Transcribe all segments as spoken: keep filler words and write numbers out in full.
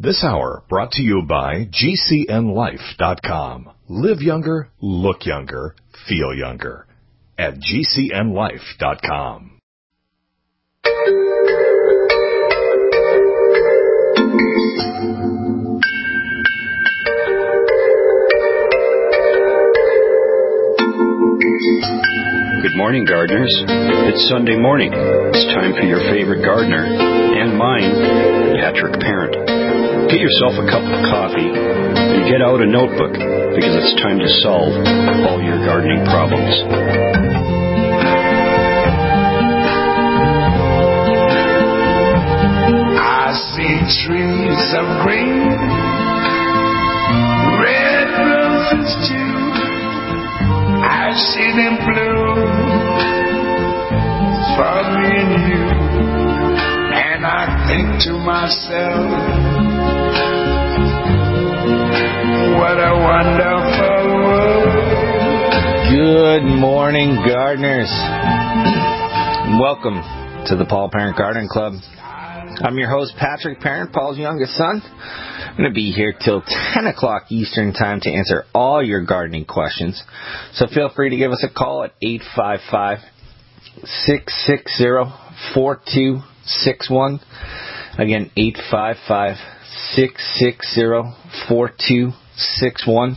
This hour brought to you by G C N life dot com. Live younger, look younger, feel younger at G C N life dot com. Good morning, gardeners. It's Sunday morning. It's time for your favorite gardener and mine, Patrick Parent. Get yourself a cup of coffee and get out a notebook because it's time to solve all your gardening problems. I see trees of green, red roses too. I see them bloom for me and you, and I think to myself, what a wonderful world. Good morning, gardeners. Welcome to the Paul Parent Garden Club. I'm your host, Patrick Parent, Paul's youngest son. I'm going to be here till ten o'clock Eastern Time to answer all your gardening questions. So feel free to give us a call at eight five five, six six zero, four two six one. Again, eight five five, six six zero, four two six one.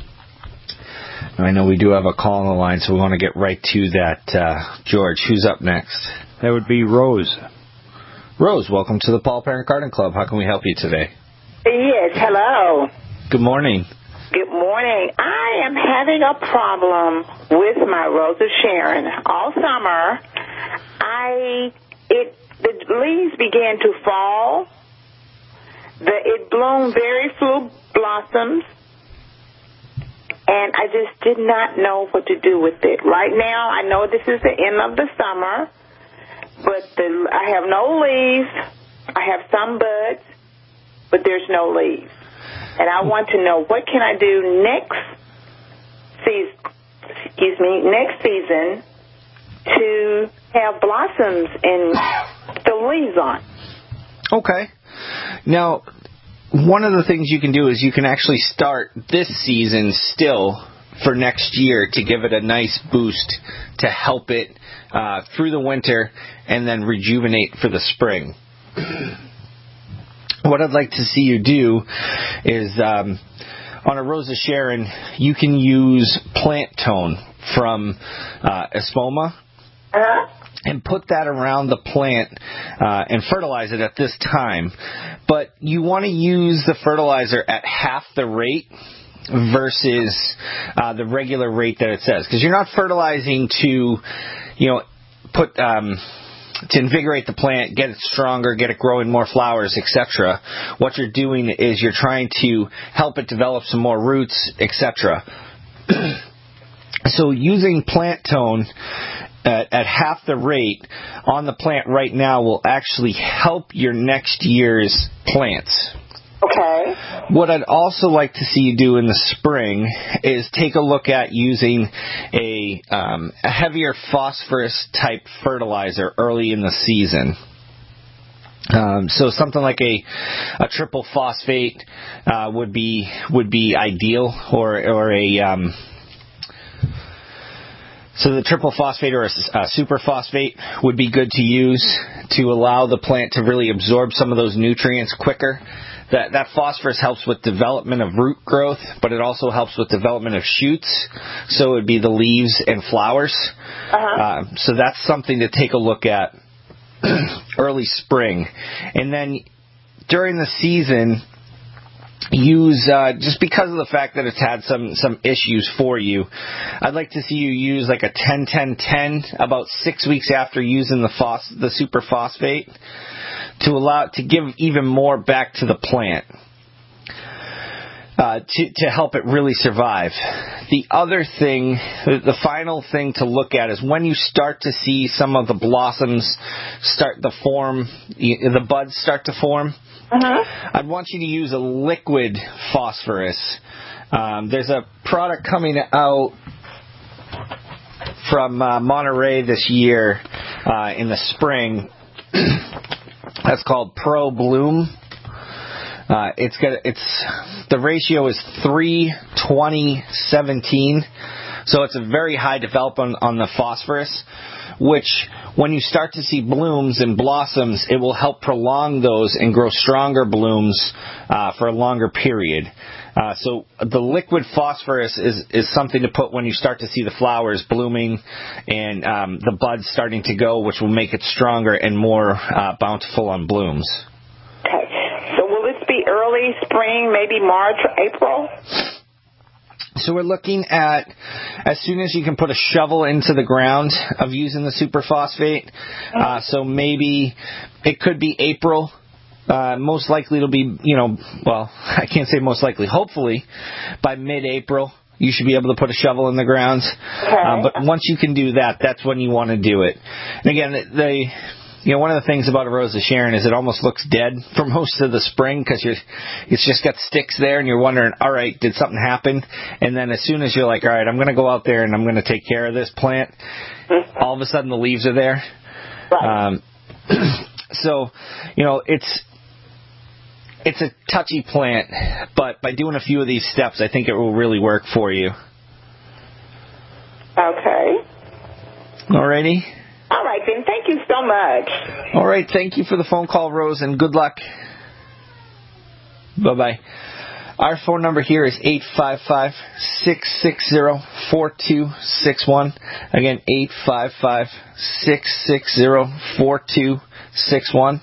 I know we do have a call on the line, so we want to get right to that. Uh, George, who's up next? That would be Rose. Rose, welcome to the Paul Parent Garden Club. How can we help you today? Yes, hello. Good morning. Good morning. I am having a problem with my Rose of Sharon. All summer, I it the leaves began to fall. The, it bloomed very few blossoms, and I just did not know what to do with it. Right now, I know this is the end of the summer, but the, I have no leaves. I have some buds, but there's no leaves. And I want to know, what can I do next season, excuse me, next season to have blossoms and the leaves on? Okay. Now, one of the things you can do is you can actually start this season still for next year to give it a nice boost to help it uh, through the winter and then rejuvenate for the spring. What I'd like to see you do is um, on a Rose of Sharon, you can use plant tone from uh, Espoma. Uh-huh. And put that around the plant uh, and fertilize it at this time. But you want to use the fertilizer at half the rate versus uh, the regular rate that it says. Because you're not fertilizing to, you know, put um, to invigorate the plant, get it stronger, get it growing more flowers, et cetera. What you're doing is you're trying to help it develop some more roots, et cetera. So using plant tone At, at half the rate on the plant right now will actually help your next year's plants. Okay. What I'd also like to see you do in the spring is take a look at using a, um, a heavier phosphorus type fertilizer early in the season. Um, so something like a a triple phosphate uh, would be would be ideal, or or a um, So the triple phosphate or a, a super phosphate would be good to use to allow the plant to really absorb some of those nutrients quicker. That that phosphorus helps with development of root growth, but it also helps with development of shoots. So it would be the leaves and flowers. Uh-huh. Uh, so that's something to take a look at early spring. And then during the season, use, uh, just because of the fact that it's had some, some issues for you, I'd like to see you use like a ten ten ten about six weeks after using the phos- the super phosphate to allow to give even more back to the plant. Uh, to, to help it really survive. The other thing, the final thing to look at is when you start to see some of the blossoms start to form, the buds start to form, uh-huh. I'd want you to use a liquid phosphorus. Um, there's a product coming out from uh, Monterey this year uh, in the spring that's called Pro Bloom. Uh, it's got it's the ratio is three, twenty, seventeen, so it's a very high development on the phosphorus, which when you start to see blooms and blossoms, it will help prolong those and grow stronger blooms uh, for a longer period. Uh, so the liquid phosphorus is, is something to put when you start to see the flowers blooming and um, the buds starting to go, which will make it stronger and more uh, bountiful on blooms. Okay. So will this be early spring, maybe March or April? So we're looking at as soon as you can put a shovel into the ground of using the superphosphate. Uh, so maybe it could be April. Uh, most likely it'll be, you know, well, I can't say most likely. Hopefully by mid-April you should be able to put a shovel in the ground. Okay. Uh, but once you can do that, that's when you want to do it. And again, they... You know, one of the things about a Rose of Sharon is it almost looks dead for most of the spring because you're, it's just got sticks there and you're wondering, all right, did something happen? And then as soon as you're like, all right, I'm going to go out there and I'm going to take care of this plant, all of a sudden the leaves are there. Right. Um, so, you know, it's it's a touchy plant, but by doing a few of these steps, I think it will really work for you. Okay. Alrighty. All right, then. Thank you so much. All right. Thank you for the phone call, Rose, and good luck. Bye-bye. Our phone number here is eight five five, six six zero, four two six one. Again, eight five five, six six zero, four two six one.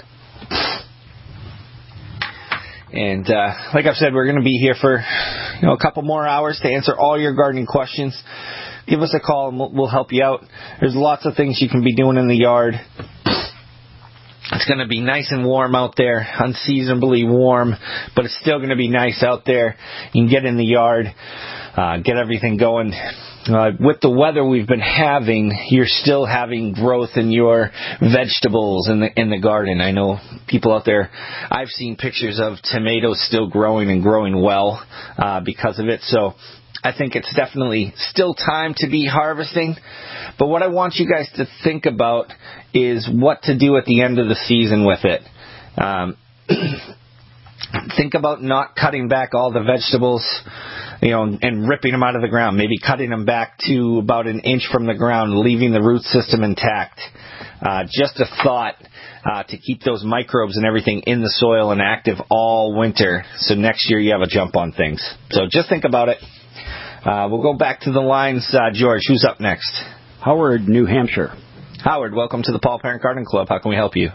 And uh, like I've said, we're going to be here for you know a couple more hours to answer all your gardening questions. Give us a call and we'll, we'll help you out. There's lots of things you can be doing in the yard. It's going to be nice and warm out there, unseasonably warm, but it's still going to be nice out there. You can get in the yard, uh, get everything going. Uh, with the weather we've been having, you're still having growth in your vegetables in the in the garden. I know people out there, I've seen pictures of tomatoes still growing and growing well uh, because of it. So I think it's definitely still time to be harvesting. But what I want you guys to think about is what to do at the end of the season with it. Um, think about not cutting back all the vegetables, you know, and ripping them out of the ground. Maybe cutting them back to about an inch from the ground, leaving the root system intact. Uh, just a thought uh, to keep those microbes and everything in the soil and active all winter. So next year you have a jump on things. So just think about it. Uh, we'll go back to the lines. Uh, George, who's up next? Howard, New Hampshire. Howard, welcome to the Paul Parent Garden Club. How can we help you?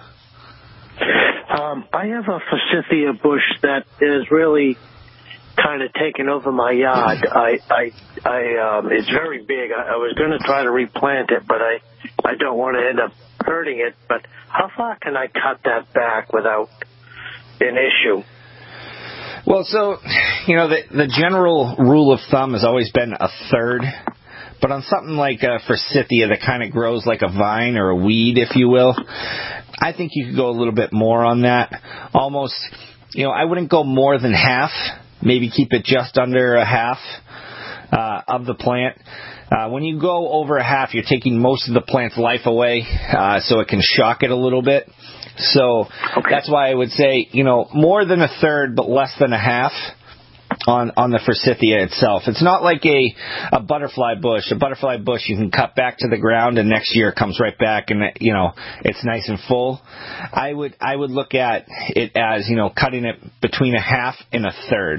Um, I have a forsythia bush that is really kind of taken over my yard. I, I, I, um, it's very big. I, I was going to try to replant it, but I, I don't want to end up hurting it. But how far can I cut that back without an issue? Well, so, you know, the, the general rule of thumb has always been a third. But on something like a forsythia that kind of grows like a vine or a weed, if you will, I think you could go a little bit more on that. Almost, you know, I wouldn't go more than half. Maybe keep it just under a half uh, of the plant. Uh, when you go over a half, you're taking most of the plant's life away, uh, so it can shock it a little bit. So okay. That's why I would say, you know, more than a third, but less than a half on, on the forsythia itself. It's not like a, a butterfly bush. A butterfly bush you can cut back to the ground and next year it comes right back and, you know, it's nice and full. I would, I would look at it as, you know, cutting it between a half and a third.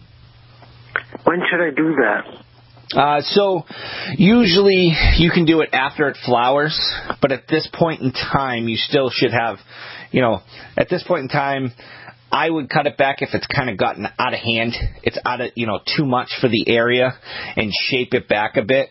When should I do that? Uh, so usually you can do it after it flowers, but at this point in time, you still should have, you know, at this point in time, I would cut it back if it's kind of gotten out of hand. It's out of, you know, too much for the area and shape it back a bit.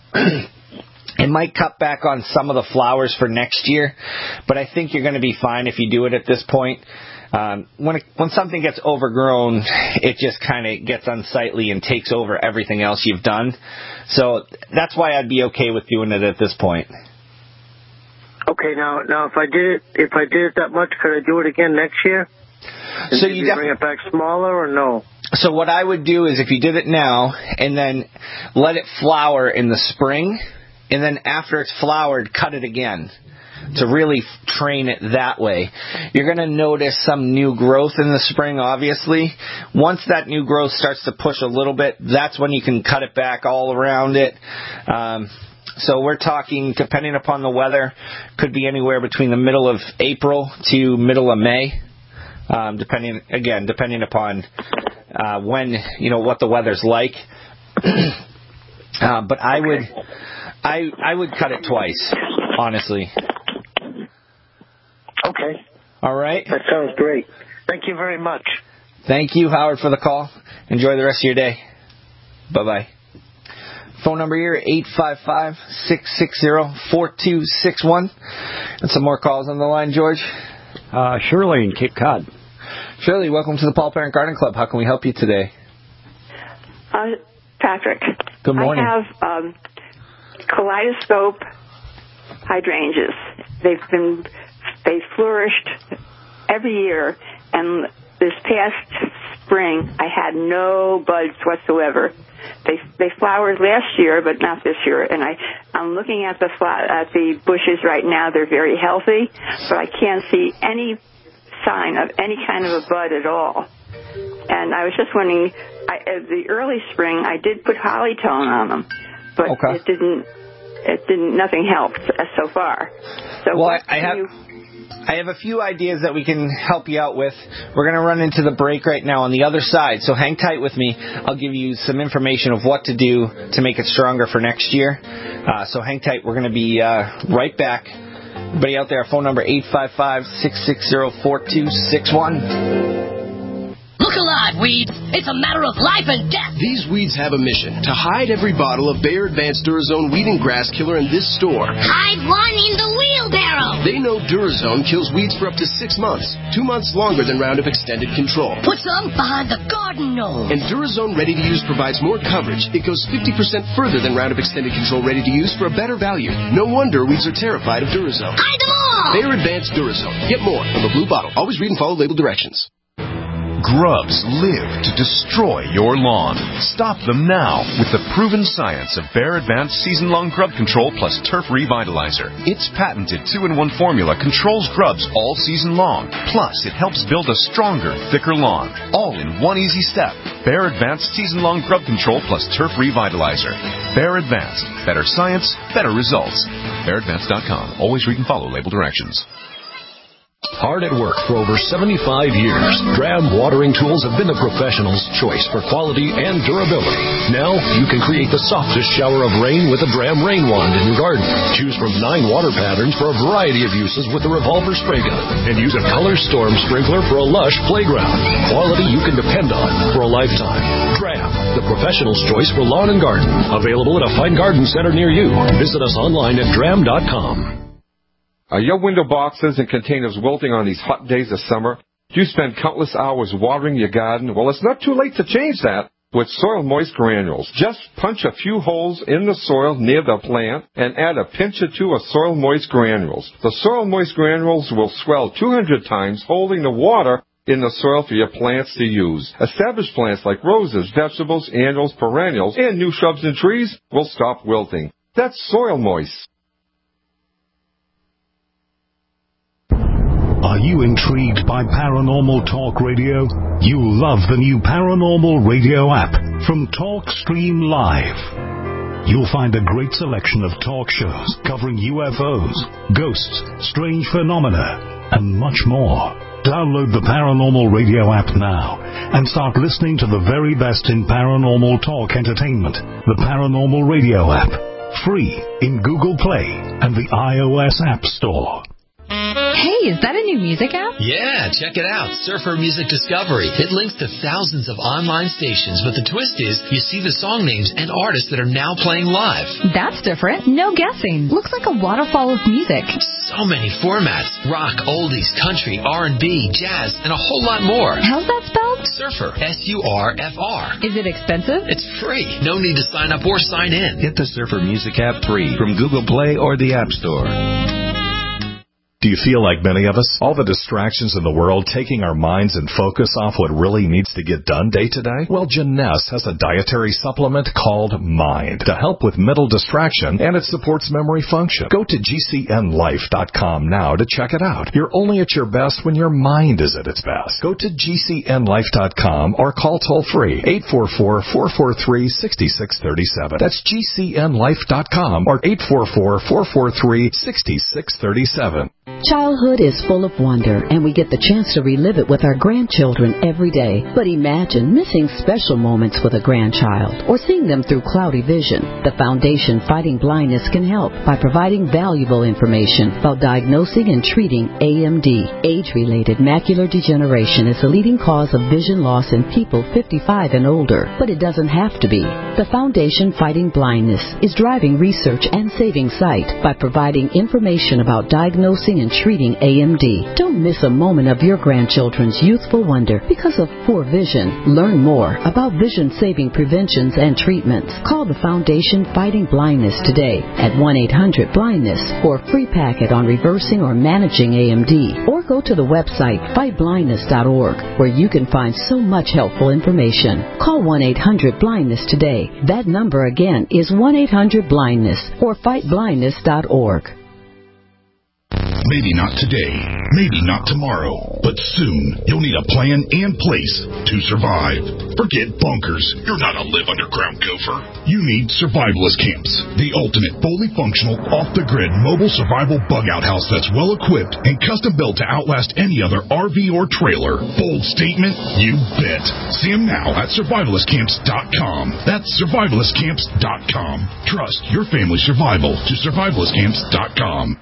It might cut back on some of the flowers for next year, but I think you're going to be fine if you do it at this point. Um, when it, when something gets overgrown, it just kind of gets unsightly and takes over everything else you've done. So that's why I'd be okay with doing it at this point. Okay, now now if I did it if I did it that much, could I do it again next year? And so you def- bring it back smaller or no? So what I would do is if you did it now and then let it flower in the spring, and then after it's flowered, cut it again. to really train it that way. You're going to notice some new growth in the spring, obviously. Once that new growth starts to push a little bit, that's when you can cut it back all around it. Um, so we're talking, depending upon the weather, could be anywhere between the middle of April to middle of May, um, depending, again, depending upon uh, when, you know, what the weather's like. uh, but I would, I, I would cut it twice, honestly. Okay. All right. That sounds great. Thank you very much. Thank you, Howard, for the call. Enjoy the rest of your day. Bye-bye. Phone number here, eight five five, six six zero, four two six one. And some more calls on the line, George. Uh, Shirley in Cape Cod. Shirley, welcome to the Paul Parent Garden Club. How can we help you today? Uh, Patrick. Good morning. I have um, kaleidoscope hydrangeas. They've been they flourished every year, and this past spring I had no buds whatsoever. They they flowered last year, but not this year. And I I'm looking at the at the bushes right now. They're very healthy, but I can't see any sign of any kind of a bud at all. And I was just wondering, I, at the early spring, I did put Hollytone on them, but okay. it didn't. It didn't. Nothing helped so far. So well, what I, I have. you, I have a few ideas that we can help you out with. We're going to run into the break right now on the other side, so hang tight with me. I'll give you some information of what to do to make it stronger for next year. Uh, so hang tight. We're going to be uh, right back. Everybody out there, phone number eight five five, six six zero, four two six one. Look alive, weeds. It's a matter of life and death. These weeds have a mission to hide every bottle of Bayer Advanced Durazone Weed and Grass Killer in this store. Hide one in the wheelbarrow. They know Durazone kills weeds for up to six months, two months longer than Roundup Extended Control. Put some behind the garden gnome. And Durazone Ready to Use provides more coverage. It goes fifty percent further than Roundup Extended Control Ready to Use for a better value. No wonder weeds are terrified of Durazone. Hide them all. Bayer Advanced Durazone. Get more from the blue bottle. Always read and follow label directions. Grubs live to destroy your lawn. Stop them now with the proven science of Bayer Advanced Season-Long Grub Control plus Turf Revitalizer. Its patented two in one formula controls grubs all season long. Plus, it helps build a stronger, thicker lawn. All in one easy step. Bayer Advanced Season-Long Grub Control plus Turf Revitalizer. Bayer Advanced. Better science, better results. Bayer Advanced dot com. Always read and follow label directions. Hard at work for over seventy-five years, Dram watering tools have been the professional's choice for quality and durability. Now, you can create the softest shower of rain with a Dram rain wand in your garden. Choose from nine water patterns for a variety of uses with a revolver spray gun. And use a Color Storm sprinkler for a lush playground. Quality you can depend on for a lifetime. Dram, the professional's choice for lawn and garden. Available at a fine garden center near you. Visit us online at dram dot com. Are your window boxes and containers wilting on these hot days of summer? Do you spend countless hours watering your garden? Well, it's not too late to change that with Soil Moist Granules. Just punch a few holes in the soil near the plant and add a pinch or two of Soil Moist Granules. The Soil Moist Granules will swell two hundred times, holding the water in the soil for your plants to use. Established plants like roses, vegetables, annuals, perennials, and new shrubs and trees will stop wilting. That's Soil Moist. Are you intrigued by Paranormal Talk Radio? You'll love the new Paranormal Radio app from TalkStream Live. You'll find a great selection of talk shows covering U F Os, ghosts, strange phenomena, and much more. Download the Paranormal Radio app now and start listening to the very best in paranormal talk entertainment. The Paranormal Radio app, free in Google Play and the iOS App Store. Hey, is that a new music app? Yeah, check it out. Surfer Music Discovery. It links to thousands of online stations, but the twist is you see the song names and artists that are now playing live. That's different. No guessing. Looks like a waterfall of music. So many formats. Rock, oldies, country, R and B, jazz, and a whole lot more. How's that spelled? Surfer. S U R F R. Is it expensive? It's free. No need to sign up or sign in. Get the Surfer Music app free from Google Play or the App Store. Do you feel like many of us? All the distractions in the world taking our minds and focus off what really needs to get done day to day? Well, Jeunesse has a dietary supplement called Mind to help with mental distraction, and it supports memory function. Go to G C N life dot com now to check it out. You're only at your best when your mind is at its best. Go to G C N life dot com or call toll-free eight four four, four four three, six six three seven. That's G C N life dot com or eight four four, four four three, six six three seven. Childhood is full of wonder, and we get the chance to relive it with our grandchildren every day. But imagine missing special moments with a grandchild or seeing them through cloudy vision. The Foundation Fighting Blindness can help by providing valuable information about diagnosing and treating A M D. Age-related macular degeneration is the leading cause of vision loss in people fifty-five and older, but it doesn't have to be. The Foundation Fighting Blindness is driving research and saving sight by providing information about diagnosing and treating A M D. Don't miss a moment of your grandchildren's youthful wonder because of poor vision. Learn more about vision-saving preventions and treatments. Call the Foundation Fighting Blindness today at one eight hundred blindness for a free packet on reversing or managing A M D. Or go to the website fight blindness dot org where you can find so much helpful information. Call one eight hundred blindness today. That number again is one eight hundred blindness or fight blindness dot org. Maybe not today, maybe not tomorrow, but soon you'll need a plan and place to survive. Forget bunkers. You're not a live underground gopher. You need Survivalist Camps, the ultimate fully functional, off-the-grid mobile survival bug-out house that's well-equipped and custom-built to outlast any other R V or trailer. Bold statement? You bet. See them now at survivalist camps dot com. That's survivalist camps dot com. Trust your family's survival to survivalist camps dot com.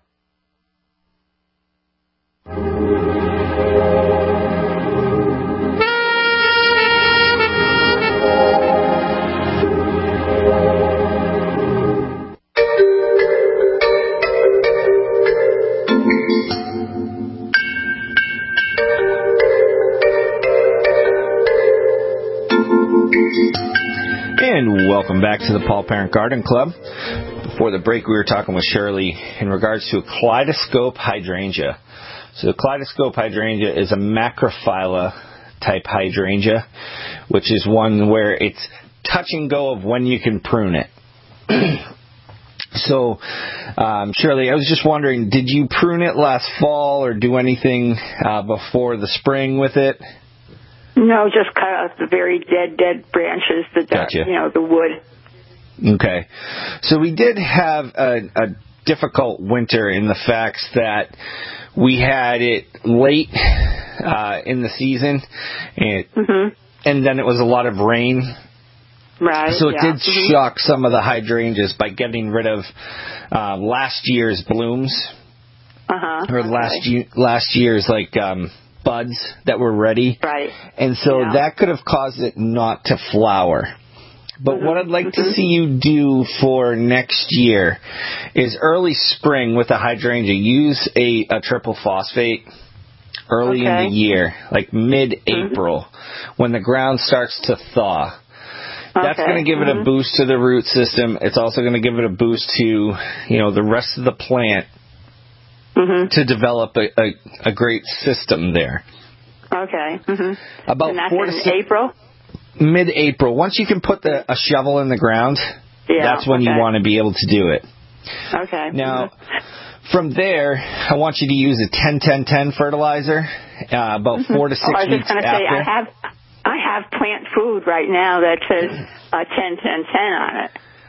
And welcome back to the Paul Parent Garden Club. Before the break, we were talking with Shirley in regards to a kaleidoscope hydrangea. So the kaleidoscope hydrangea is a macrophylla type hydrangea, which is one where it's touch and go of when you can prune it. So, um, Shirley, I was just wondering, did you prune it last fall or do anything uh, before the spring with it? No, just cut out the very dead, dead branches, the Gotcha. you know, the wood. Okay. So we did have a, a difficult winter in the facts that we had it late uh, in the season, and, mm-hmm. and then it was a lot of rain. Right. So it yeah. did mm-hmm. shock some of the hydrangeas by getting rid of uh, last year's blooms, uh-huh. or okay. last year, last year's like um, buds that were ready. Right. And so yeah. that could have caused it not to flower. But mm-hmm. what I'd like mm-hmm. to see you do for next year is early spring with the hydrangea, use a, a triple phosphate early okay. in the year, like mid-April, mm-hmm. when the ground starts to thaw. That's okay. going to give mm-hmm. it a boost to the root system. It's also going to give it a boost to, you know, the rest of the plant mm-hmm. to develop a, a, a great system there. Okay. Mm-hmm. About and that's four to in six, April? Mid-April. Once you can put the, a shovel in the ground, yeah, that's when okay. you want to be able to do it. Okay. Now, mm-hmm. from there, I want you to use a ten ten ten fertilizer uh, about mm-hmm. four to six oh, I was weeks just going to after. say, I have, I have plant food right now that says uh, ten ten ten on it.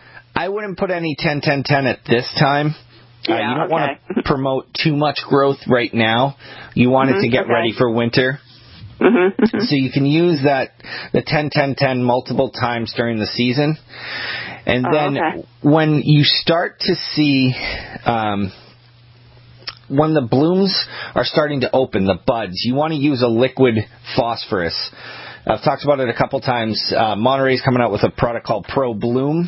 I wouldn't put any ten ten ten at this time. Yeah, uh, you don't okay. want to promote too much growth right now. You want mm-hmm. it to get okay. ready for winter. Mm-hmm. So you can use that the ten ten ten multiple times during the season. And oh, then okay. when you start to see um, when the blooms are starting to open, the buds, you want to use a liquid phosphorus. I've talked about it a couple times. Uh, Monterey's coming out with a product called Pro Bloom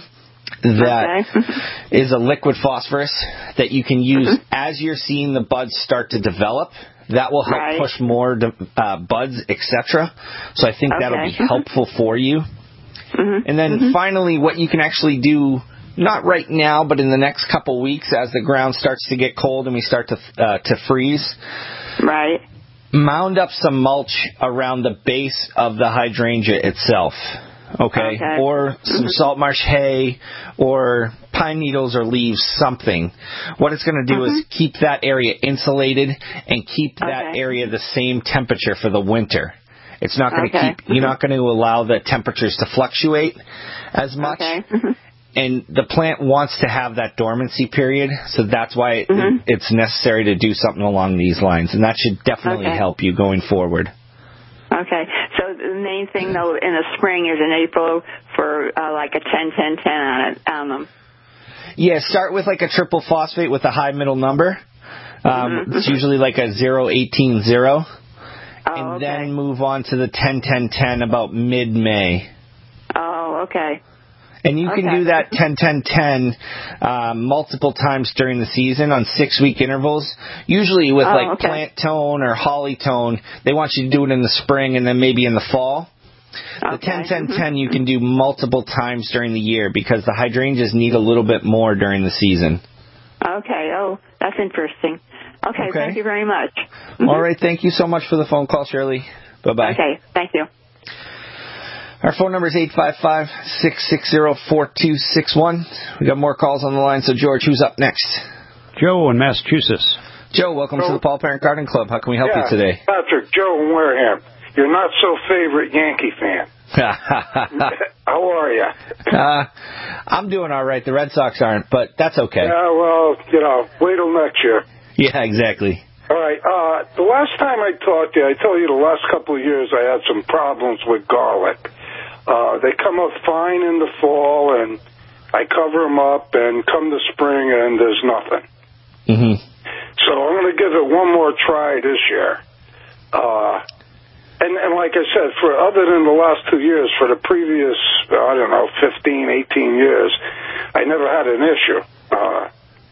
that okay. is a liquid phosphorus that you can use mm-hmm. as you're seeing the buds start to develop. That will help right. push more uh, buds, et cetera. So I think okay. that'll be helpful for you. Mm-hmm. And then mm-hmm. finally, what you can actually do Not right now, but in the next couple weeks as the ground starts to get cold and we start to uh, to freeze. Right. Mound up some mulch around the base of the hydrangea itself. Okay? Okay. Or some salt marsh hay or pine needles or leaves, something. What it's going to do mm-hmm. is keep that area insulated and keep that okay. area the same temperature for the winter. It's not going to okay. keep, you're not going to allow the temperatures to fluctuate as much. Okay. And the plant wants to have that dormancy period, so that's why it, mm-hmm. it's necessary to do something along these lines. And that should definitely okay. help you going forward. Okay. So the main thing, though, in the spring is in April for uh, like a ten ten ten on it. On them. Yeah, start with like a triple phosphate with a high middle number. Um, mm-hmm. It's usually like a zero eighteen zero. Oh, and okay. then move on to the ten ten ten about mid-May. Oh, okay. And you can okay. do that ten ten ten uh, multiple times during the season on six-week intervals. Usually with oh, like okay. plant tone or holly tone, they want you to do it in the spring and then maybe in the fall. The okay. ten ten ten you can do multiple times during the year because the hydrangeas need a little bit more during the season. Okay. Oh, that's interesting. Okay, okay. Thank you very much. Mm-hmm. All right. Thank you so much for the phone call, Shirley. Bye-bye. Okay. Thank you. Our phone number is eight five five, six six zero, four two six one. We got more calls on the line, so George, who's up next? Joe in Massachusetts. Joe, welcome Joe. to the Paul Parent Garden Club. How can we help yeah, you today? Patrick, Joe in Wareham. You're not so favorite Yankee fan. How are you? uh, I'm doing all right. The Red Sox aren't, but that's okay. Yeah, well, you know, wait till next year. Yeah, exactly. All right. Uh, the last time I talked to you, I told you the last couple of years I had some problems with garlic. Uh, they come up fine in the fall, and I cover them up, and come the spring, and there's nothing. Mm-hmm. So I'm going to give it one more try this year. Uh, and, and like I said, for other than the last two years, for the previous, I don't know, fifteen, eighteen years, I never had an issue. Uh,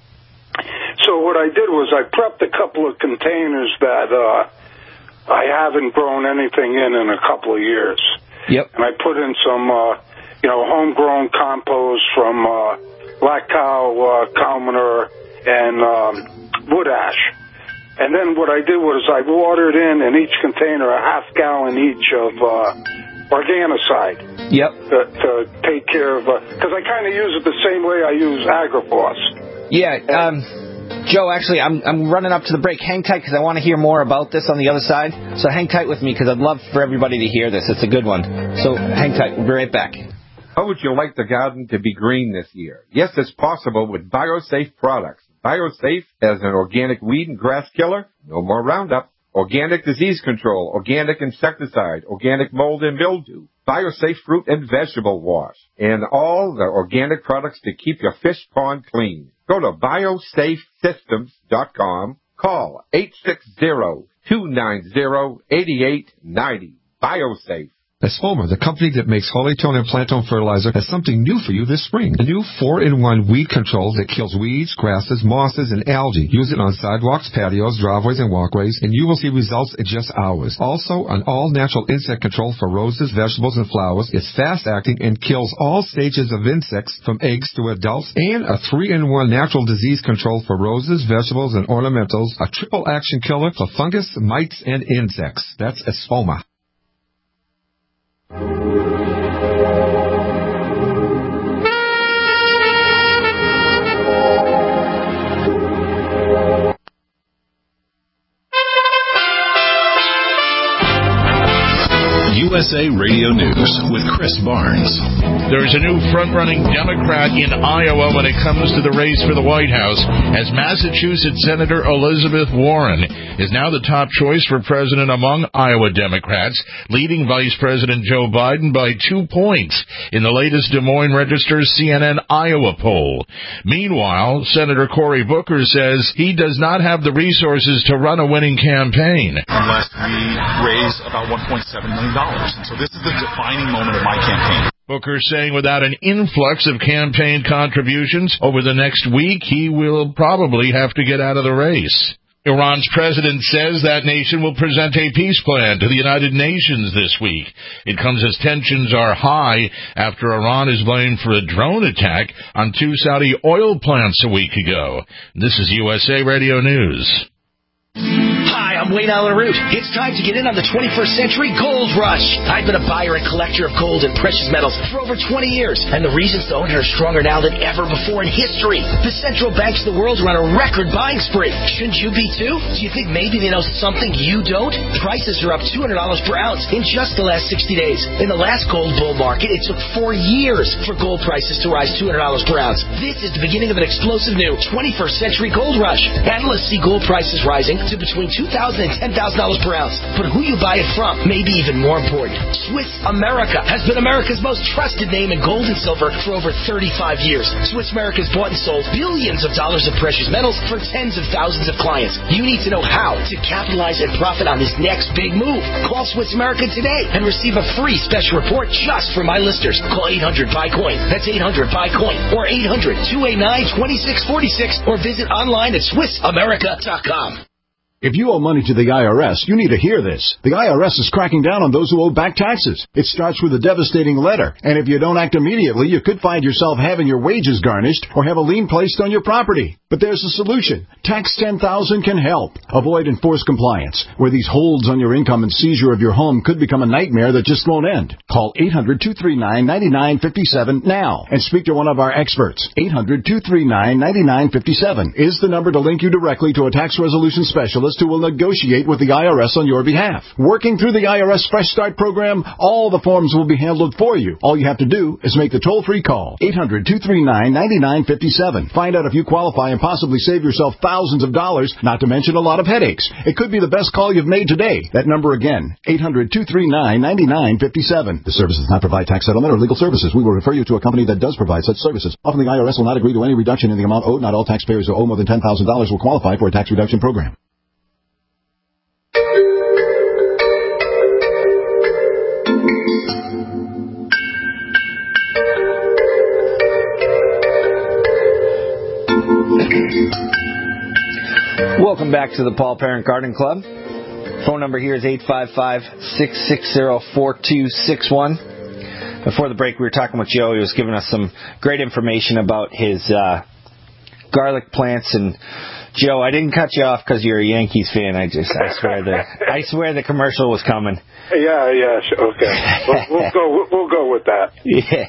so what I did was I prepped a couple of containers that uh, I haven't grown anything in in a couple of years. Yep. And I put in some, uh, you know, homegrown compost from uh, black cow, uh, cow manure, and um, wood ash. And then what I did was I watered in in each container a half gallon each of uh, Organicide. Yep. To, to take care of, because uh, I kind of use it the same way I use Agripos. Yeah. Um, Joe, actually, I'm I'm running up to the break. Hang tight because I want to hear more about this on the other side. So hang tight with me because I'd love for everybody to hear this. It's a good one. So hang tight. We'll be right back. How would you like the garden to be green this year? Yes, it's possible with BioSafe products. BioSafe as an organic weed and grass killer, no more Roundup. Organic disease control, organic insecticide, organic mold and mildew, BioSafe fruit and vegetable wash, and all the organic products to keep your fish pond clean. Go to biosafe systems dot com. Call eight six zero, two nine zero, eight eight nine zero. BioSafe. Espoma, the company that makes Holytone and Plantone fertilizer, has something new for you this spring. A new four in one weed control that kills weeds, grasses, mosses, and algae. Use it on sidewalks, patios, driveways, and walkways, and you will see results in just hours. Also, an all-natural insect control for roses, vegetables, and flowers. It's fast-acting and kills all stages of insects from eggs to adults. And a three in one natural disease control for roses, vegetables, and ornamentals. A triple-action killer for fungus, mites, and insects. That's Espoma. U S A Radio News with Chris Barnes. There is a new front-running Democrat in Iowa when it comes to the race for the White House, as Massachusetts Senator Elizabeth Warren is now the top choice for president among Iowa Democrats, leading Vice President Joe Biden by two points in the latest Des Moines Register C N N Iowa poll. Meanwhile, Senator Cory Booker says he does not have the resources to run a winning campaign. Unless we raise about one point seven million dollars. And so this is the defining moment of my campaign. Booker saying without an influx of campaign contributions over the next week, he will probably have to get out of the race. Iran's president says that nation will present a peace plan to the United Nations this week. It comes as tensions are high after Iran is blamed for a drone attack on two Saudi oil plants a week ago. This is U S A Radio News. Hi, I'm Wayne Allen Root. It's time to get in on the twenty-first century gold rush. I've been a buyer and collector of gold and precious metals for over twenty years, and the reasons to own it are stronger now than ever before in history. The central banks of the world are on a record buying spree. Shouldn't you be too? Do you think maybe they know something you don't? Prices are up two hundred dollars per ounce in just the last sixty days. In the last gold bull market, it took four years for gold prices to rise two hundred dollars per ounce. This is the beginning of an explosive new twenty-first century gold rush. Analysts see gold prices rising to between two thousand dollars and ten thousand dollars per ounce. But who you buy it from may be even more important. Swiss America has been America's most trusted name in gold and silver for over thirty-five years. Swiss America's bought and sold billions of dollars of precious metals for tens of thousands of clients. You need to know how to capitalize and profit on this next big move. Call Swiss America today and receive a free special report just for my listeners. Call eight hundred buy coin. That's eight hundred buy coin or eight hundred two eight nine two six four six or visit online at swiss america dot com. If you owe money to the I R S, you need to hear this. The I R S is cracking down on those who owe back taxes. It starts with a devastating letter, and if you don't act immediately, you could find yourself having your wages garnished or have a lien placed on your property. But there's a solution. Tax ten thousand can help. Avoid enforced compliance, where these holds on your income and seizure of your home could become a nightmare that just won't end. Call eight hundred two three nine nine nine five seven now and speak to one of our experts. eight hundred two three nine nine nine five seven is the number to link you directly to a tax resolution specialist who will negotiate with the I R S on your behalf. Working through the I R S Fresh Start program, all the forms will be handled for you. All you have to do is make the toll-free call. eight hundred two three nine nine nine five seven. Find out if you qualify and possibly save yourself thousands of dollars, not to mention a lot of headaches. It could be the best call you've made today. That number again, eight hundred two three nine nine nine five seven. The service does not provide tax settlement or legal services. We will refer you to a company that does provide such services. Often the I R S will not agree to any reduction in the amount owed. Not all taxpayers who owe more than ten thousand dollars will qualify for a tax reduction program. Welcome back to the Paul Parent Garden Club. Phone number here is eight five five, six six zero, four two six one. Before the break, we were talking with Joe. He was giving us some great information about his uh, garlic plants. And Joe, I didn't cut you off because you're a Yankees fan. I just, I swear the, I swear the commercial was coming. Yeah, yeah, okay. We'll, we'll go. We'll go with that. Yeah.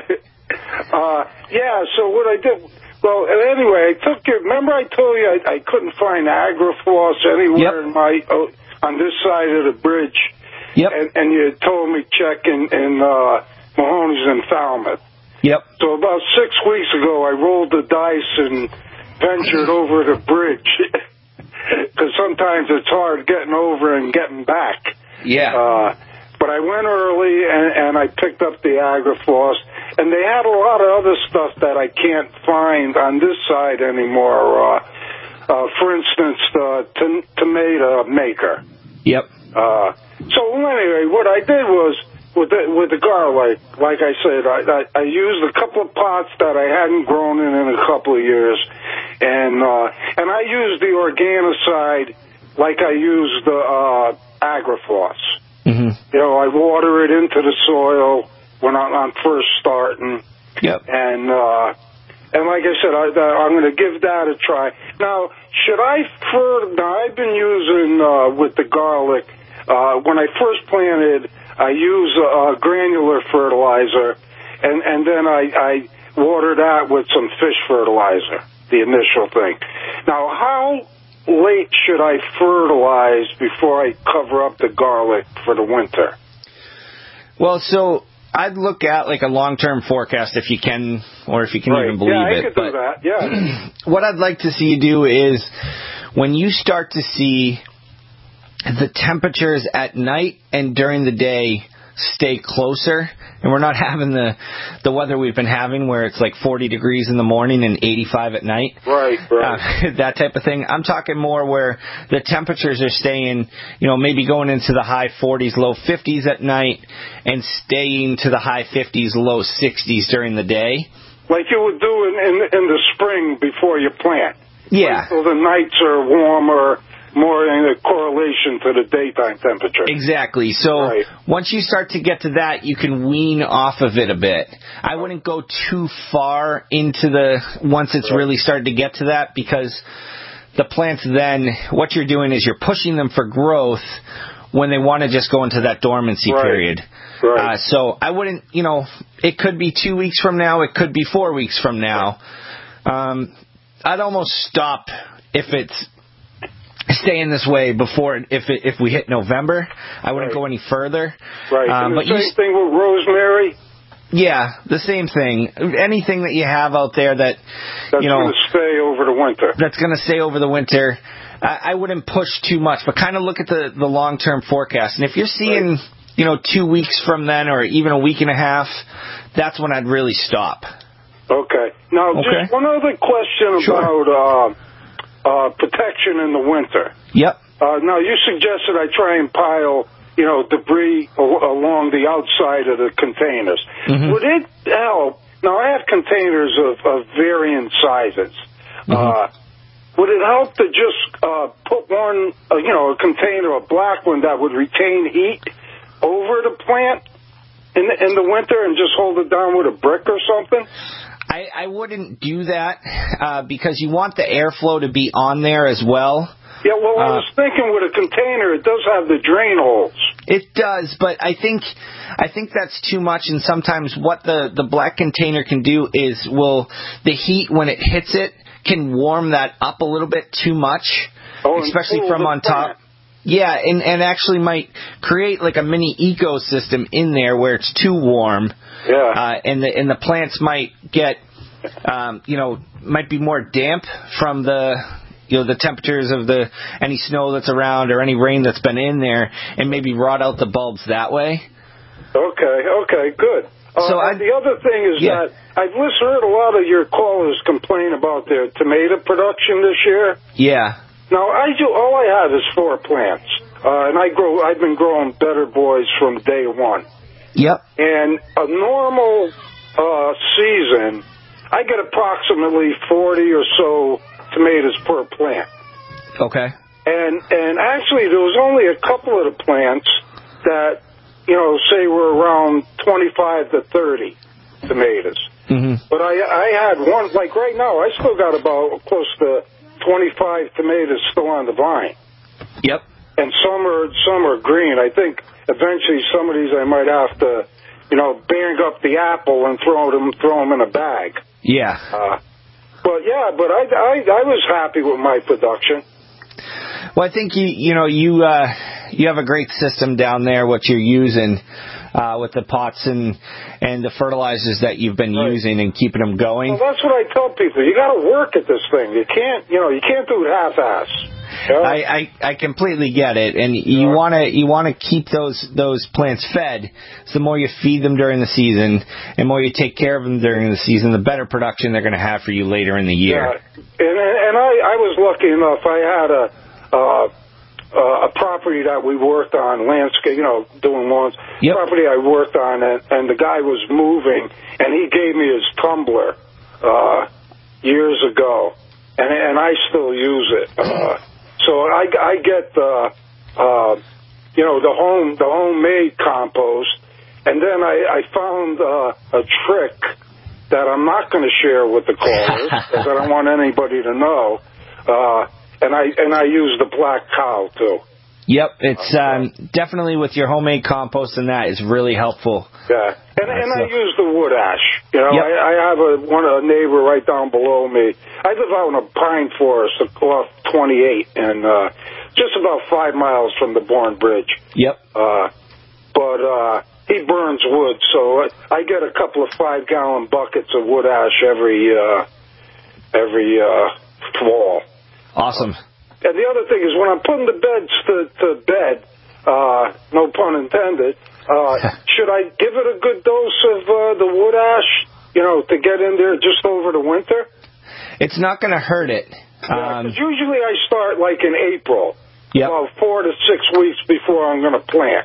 uh, yeah. So what I did. Well, anyway, I took your. Remember, I told you I, I couldn't find Agrifloss anywhere yep. in my oh, on this side of the bridge. Yep. And, and you told me check in, in uh, Mahoney's and Falmouth. Yep. So about six weeks ago, I rolled the dice and ventured over the bridge because sometimes it's hard getting over and getting back. Yeah. Uh, but I went early and, and I picked up the Agrifloss. And they had a lot of other stuff that I can't find on this side anymore. Uh, uh, for instance, the t- tomato maker. Yep. Uh, so anyway, what I did was with the, with the garlic, like I said, I, I, I used a couple of pots that I hadn't grown in in a couple of years, and uh, and I used the Organicide like I used the uh, Agrifloss. Mm-hmm. You know, I water it into the soil when I'm first starting. Yep. And, uh, and like I said, I, I'm going to give that a try. Now, should I fer- now I've been using, uh, with the garlic, uh, when I first planted, I use a, a granular fertilizer, and, and then I, I water that with some fish fertilizer, the initial thing. Now, how late should I fertilize before I cover up the garlic for the winter? Well, so I'd look at like a long-term forecast if you can, or if you can right. even believe yeah, I it. could but do that. Yeah. What I'd like to see you do is when you start to see the temperatures at night and during the day stay closer, and we're not having the the weather we've been having where it's like forty degrees in the morning and eighty-five at night. Right, right. Uh, that type of thing. I'm talking more where the temperatures are staying, you know, maybe going into the high forties, low fifties at night and staying to the high fifties, low sixties during the day. Like you would do in, in, in the spring before you plant. Yeah. So the nights are warmer, more in a correlation to the daytime temperature. Exactly. So right. once you start to get to that, you can wean off of it a bit. I wouldn't go too far into the, once it's right. really started to get to that, because the plants then, what you're doing is you're pushing them for growth when they want to just go into that dormancy right. period. Right. Uh, so I wouldn't, you know, it could be two weeks from now, it could be four weeks from now. Um, I'd almost stop if it's staying this way before, if it, if we hit November. I wouldn't right. go any further. Right. Um, and but the same you, thing with rosemary? Yeah, the same thing. Anything that you have out there that, that's you know, going to stay over the winter. That's going to stay over the winter. I, I wouldn't push too much, but kind of look at the, the long-term forecast. And if you're seeing, right. you know, two weeks from then or even a week and a half, that's when I'd really stop. Okay. Now, okay. just one other question sure. about uh, uh, protection in the winter. Yep. Uh, now, you suggested I try and pile, you know, debris along the outside of the containers. Mm-hmm. Would it help? Now, I have containers of, of varying sizes. Mm-hmm. Uh, would it help to just uh, put one, uh, you know, a container, a black one that would retain heat over the plant in the, in the winter and just hold it down with a brick or something? I, I wouldn't do that uh, because you want the airflow to be on there as well. Yeah, well, I was uh, thinking with a container, it does have the drain holes. It does, but I think I think that's too much, and sometimes what the, the black container can do is will the heat, when it hits it, can warm that up a little bit too much, oh, especially from on top. Yeah, and, and actually might create like a mini ecosystem in there where it's too warm. Yeah. Uh, and the and the plants might get, um, you know, might be more damp from the, you know, the temperatures of the any snow that's around or any rain that's been in there, and maybe rot out the bulbs that way. Okay, okay, good. Uh, so I, the other thing is yeah. that I've listened heard a lot of your callers complain about their tomato production this year. Yeah. Now I do. All I have is four plants, uh, and I grow. I've been growing Better Boys from day one. Yep. And a normal uh, season, I get approximately forty or so tomatoes per plant. Okay. And and actually, there was only a couple of the plants that, you know, say were around twenty-five to thirty tomatoes. Mm-hmm. But I I had one, like right now, I still got about close to twenty-five tomatoes still on the vine. Yep. And some are some are green. I think eventually some of these I might have to, you know, bang up the apple and throw them throw them in a bag. Yeah. Uh, but yeah, but I, I I was happy with my production. Well, I think you you know you uh, you have a great system down there. What you're using uh, with the pots and and the fertilizers that you've been right. using and keeping them going. Well, that's what I tell people. You got to work at this thing. You can't you know you can't do it half-ass. Yeah. I, I I completely get it, and you yeah. want to you want to keep those those plants fed. So the more you feed them during the season, and more you take care of them during the season, the better production they're going to have for you later in the year. Yeah. And and I, I was lucky enough. I had a uh, uh, a property that we worked on, landscape, you know, doing lawns. Yep. Property I worked on, and, and the guy was moving, and he gave me his tumbler uh, years ago, and and I still use it. Uh, So I, I get the, uh, you know, the home, the homemade compost, and then I, I found uh, a trick that I'm not going to share with the callers because I don't want anybody to know. Uh, and I and I use the black cow too. Yep, it's um, definitely with your homemade compost, and that is really helpful. Yeah, and and I use the wood ash. You know, yep. I, I have a one a neighbor right down below me. I live out in a pine forest off twenty-eight, and uh, just about five miles from the Bourne Bridge. Yep. Uh, but uh, he burns wood, so I get a couple of five-gallon buckets of wood ash every uh, every uh, fall. Awesome. And the other thing is when I'm putting the beds to, to bed, uh, no pun intended, uh, should I give it a good dose of uh, the wood ash, you know, to get in there just over the winter? It's not going to hurt it. Yeah, um, usually I start like in April, yep. about four to six weeks before I'm going to plant.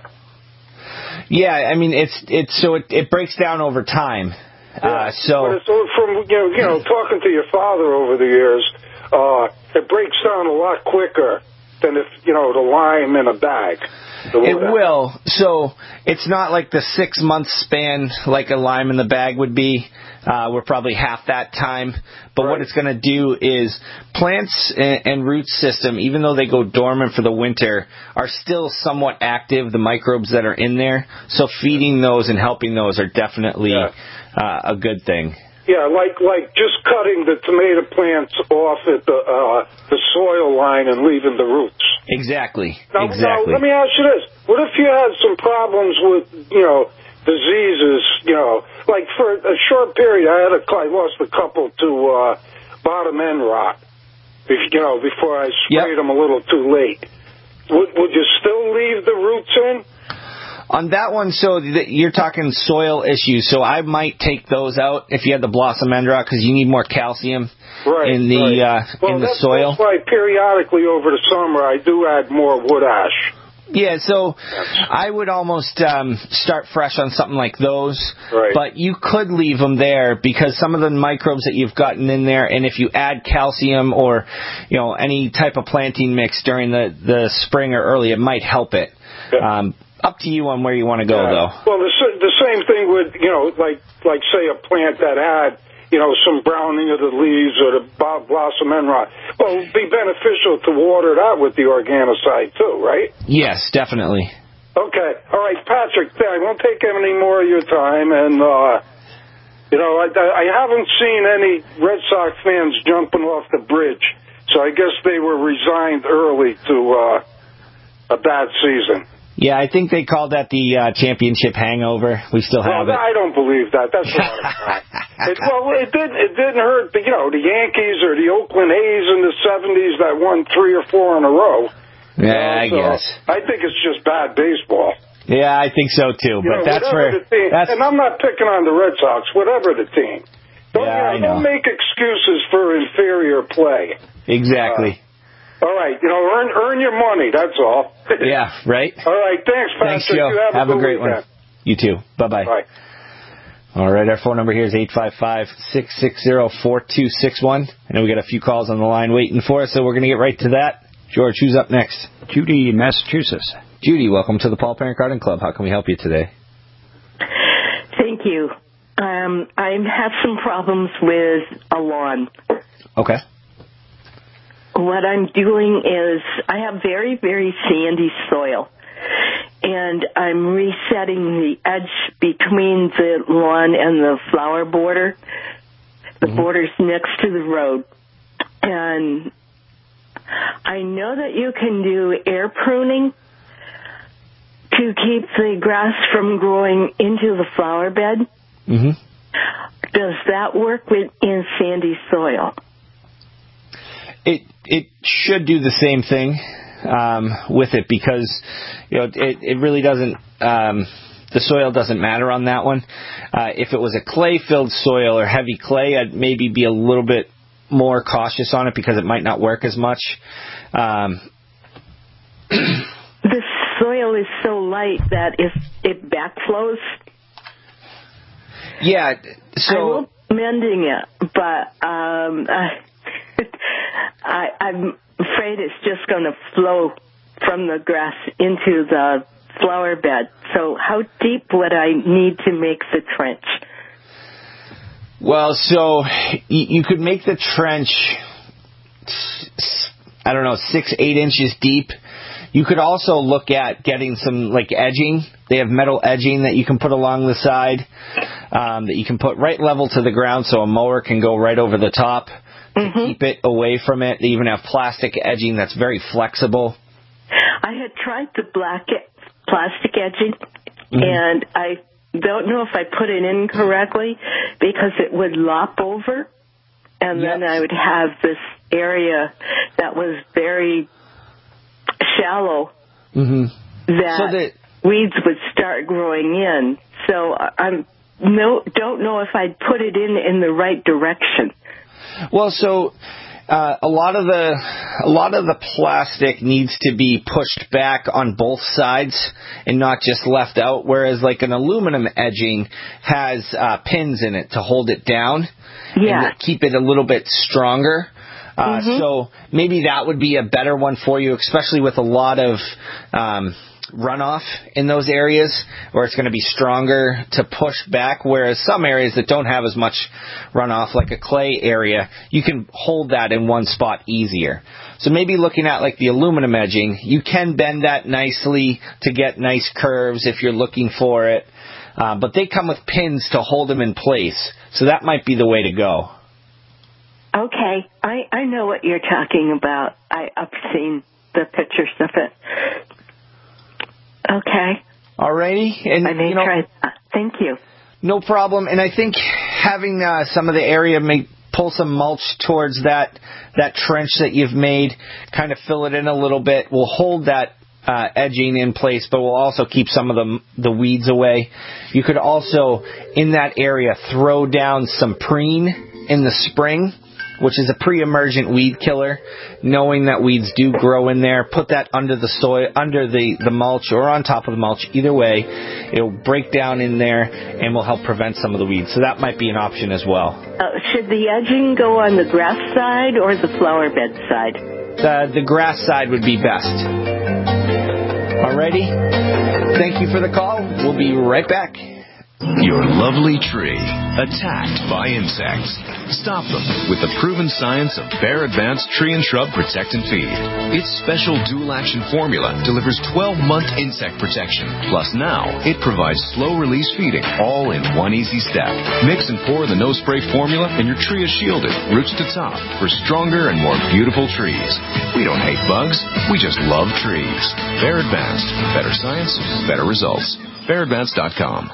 Yeah, I mean, it's it's so it, it breaks down over time. Yeah. Uh, so but it's from you know, you know talking to your father over the years, uh, it breaks down a lot quicker than if, you know, the lime in a bag. It will. So it's not like the six-month span like a lime in the bag would be. Uh, we're probably half that time. But right. what it's going to do is plants and, and root system, even though they go dormant for the winter, are still somewhat active, the microbes that are in there. So feeding those and helping those are definitely yeah. uh, a good thing. Yeah, like like just cutting the tomato plants off at the uh, the soil line and leaving the roots. Exactly. Now, exactly. Now, let me ask you this: what if you had some problems with, you know, diseases? You know, like for a short period, I had a I lost a couple to uh, bottom end rot. You know, before I sprayed yep. them a little too late. Would would you still leave the roots in? On that one, so you're talking soil issues, so I might take those out if you had the blossom end rot because you need more calcium right, in the right. uh, well, in the that's, soil. That's why periodically over the summer I do add more wood ash. Yeah, so I would almost um, start fresh on something like those, right. but you could leave them there because some of the microbes that you've gotten in there, and if you add calcium or you know any type of planting mix during the, the spring or early, it might help it. Yeah. Um, Up to you on where you want to go, yeah. though. Well, the the same thing with, you know, like, like say, a plant that had, you know, some browning of the leaves or the blossom end rot. Well, it would be beneficial to water that with the organocide, too, right? Yes, definitely. Okay. All right, Patrick, I won't take any more of your time. And, uh, you know, I, I haven't seen any Red Sox fans jumping off the bridge, so I guess they were resigned early to uh, a bad season. Yeah, I think they called that the uh, championship hangover. We still have well, it. I don't believe that. That's a lot of crap. It, well, it didn't. It didn't hurt. The, you know, the Yankees or the Oakland A's in the seventies that won three or four in a row. Yeah, you know, I so guess. I think it's just bad baseball. Yeah, I think so too. You but know, that's where. The team, that's... And I'm not picking on the Red Sox. Whatever the team. Don't, yeah, you know, I know. Don't make excuses for inferior play. Exactly. Uh, All right, you know, earn earn your money, that's all. Yeah, right? All right, thanks, Patrick. Thanks, Joe. You have, have a, a great weekend. one. You too. Bye-bye. Bye. All right, our phone number here is eight five five, six six zero, four two six one. I know we got a few calls on the line waiting for us, so we're going to get right to that. George, who's up next? Judy in Massachusetts. Judy, welcome to the Paul Parent Garden Club. How can we help you today? Thank you. Um, I have some problems with a lawn. Okay. What I'm doing is I have very, very sandy soil, and I'm resetting the edge between the lawn and the flower border. The mm-hmm. border's next to the road. And I know that you can do air pruning to keep the grass from growing into the flower bed. Mm-hmm. Does that work with in sandy soil? It it should do the same thing um, with it because you know it it really doesn't um, the soil doesn't matter on that one. Uh, if it was a clay-filled soil or heavy clay, I'd maybe be a little bit more cautious on it because it might not work as much. Um, the soil is so light that if it backflows. Yeah, so I will mending it, but um, I, I, I'm afraid it's just going to flow from the grass into the flower bed. So how deep would I need to make the trench? Well, so you could make the trench, I don't know, six, eight inches deep. You could also look at getting some, like, edging. They have metal edging that you can put along the side, um, that you can put right level to the ground so a mower can go right over the top to mm-hmm. keep it away from it. They even have plastic edging that's very flexible. I had tried the black plastic edging, mm-hmm. and I don't know if I put it in correctly because it would lop over, and yep. then I would have this area that was very shallow mm-hmm. that, so that weeds would start growing in. So I no don't know if I'd put it in in the right direction. Well, so uh, a lot of the a lot of the plastic needs to be pushed back on both sides and not just left out. Whereas like an aluminum edging has uh, pins in it to hold it down yeah. and keep it a little bit stronger. Uh, Mm-hmm. So maybe that would be a better one for you, especially with a lot of um, runoff in those areas where it's going to be stronger to push back, whereas some areas that don't have as much runoff, like a clay area, you can hold that in one spot easier. So maybe looking at like the aluminum edging, you can bend that nicely to get nice curves if you're looking for it, uh, but they come with pins to hold them in place, so that might be the way to go. Okay, I, I know what you're talking about. I, I've seen the pictures of it. Okay. Alrighty. And, I may you know, try that. Thank you. No problem. And I think having uh, some of the area may pull some mulch towards that that trench that you've made, kind of fill it in a little bit, will hold that uh, edging in place, but will also keep some of the, the weeds away. You could also, in that area, throw down some preen in the spring, which is a pre-emergent weed killer, knowing that weeds do grow in there. Put that under the soil, under the, the mulch, or on top of the mulch. Either way, it'll break down in there and will help prevent some of the weeds. So that might be an option as well. Uh, should the edging go on the grass side or the flower bed side? The, the grass side would be best. Alrighty. Thank you for the call. We'll be right back. Your lovely tree attacked by insects. Stop them with the proven science of Bayer Advanced Tree and Shrub Protect and Feed. Its special dual-action formula delivers twelve-month insect protection. Plus now, it provides slow-release feeding, all in one easy step. Mix and pour the no-spray formula, and your tree is shielded, roots to top, for stronger and more beautiful trees. We don't hate bugs, we just love trees. Bayer Advanced. Better science, better results. Bayer Advanced dot com.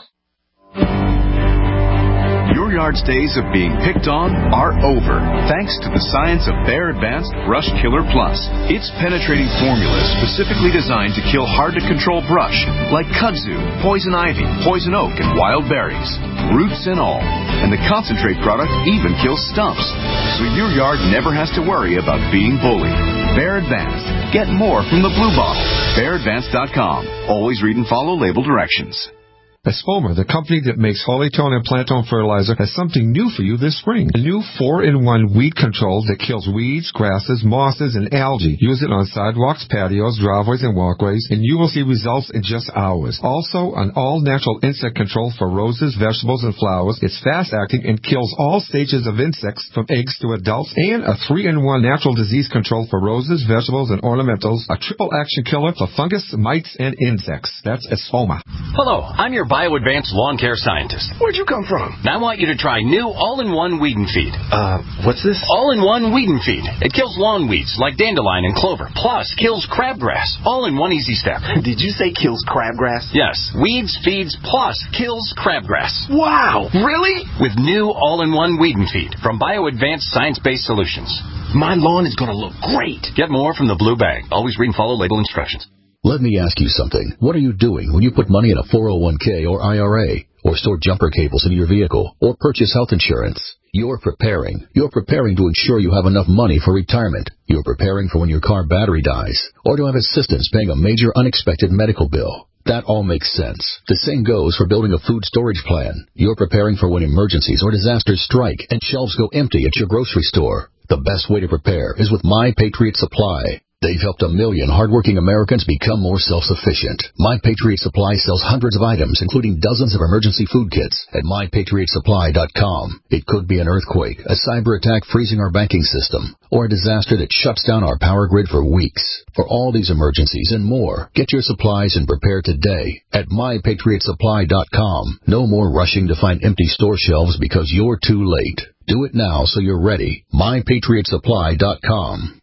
Your yard's days of being picked on are over, thanks to the science of Bayer Advanced Brush Killer Plus. Its penetrating formula is specifically designed to kill hard-to-control brush, like kudzu, poison ivy, poison oak, and wild berries, roots and all. And the concentrate product even kills stumps, so your yard never has to worry about being bullied. Bayer Advanced. Get more from the blue bottle. Bayer Advanced dot com. Always read and follow label directions. Espoma, the company that makes Hollytone and Plantone fertilizer, has something new for you this spring. A new four in one weed control that kills weeds, grasses, mosses, and algae. Use it on sidewalks, patios, driveways, and walkways, and you will see results in just hours. Also, an all-natural insect control for roses, vegetables, and flowers. It's fast-acting and kills all stages of insects, from eggs to adults, and a three in one natural disease control for roses, vegetables, and ornamentals. A triple-action killer for fungus, mites, and insects. That's Espoma. Hello, I'm your BioAdvanced lawn care scientist. Where'd you come from? Now I want you to try new all-in-one weed and feed. Uh, what's this? All-in-one weed and feed. It kills lawn weeds like dandelion and clover, plus kills crabgrass, all in one easy step. Did you say kills crabgrass? Yes, weeds, feeds, plus kills crabgrass. Wow, really? With new all-in-one weed and feed from BioAdvanced science-based solutions. My lawn is going to look great. Get more from the blue bag. Always read and follow label instructions. Let me ask you something. What are you doing when you put money in a four oh one k or I R A, or store jumper cables into your vehicle, or purchase health insurance? You're preparing. You're preparing to ensure you have enough money for retirement. You're preparing for when your car battery dies, or to have assistance paying a major unexpected medical bill. That all makes sense. The same goes for building a food storage plan. You're preparing for when emergencies or disasters strike and shelves go empty at your grocery store. The best way to prepare is with My Patriot Supply. They've helped a million hardworking Americans become more self-sufficient. My Patriot Supply sells hundreds of items, including dozens of emergency food kits, at my patriot supply dot com. It could be an earthquake, a cyber attack freezing our banking system, or a disaster that shuts down our power grid for weeks. For all these emergencies and more, get your supplies and prepare today at my patriot supply dot com. No more rushing to find empty store shelves because you're too late. Do it now so you're ready. my patriot supply dot com.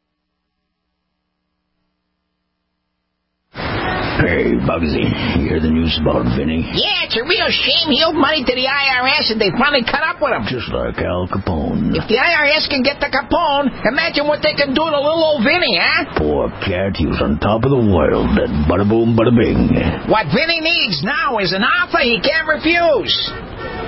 Hey, Bugsy, you hear the news about Vinny? Yeah, it's a real shame he owed money to the I R S and they finally cut up with him. Just like Al Capone. If the I R S can get to Capone, imagine what they can do to little old Vinny, huh? Poor cat, he was on top of the world. That bada boom, bada bing. What Vinny needs now is an offer he can't refuse.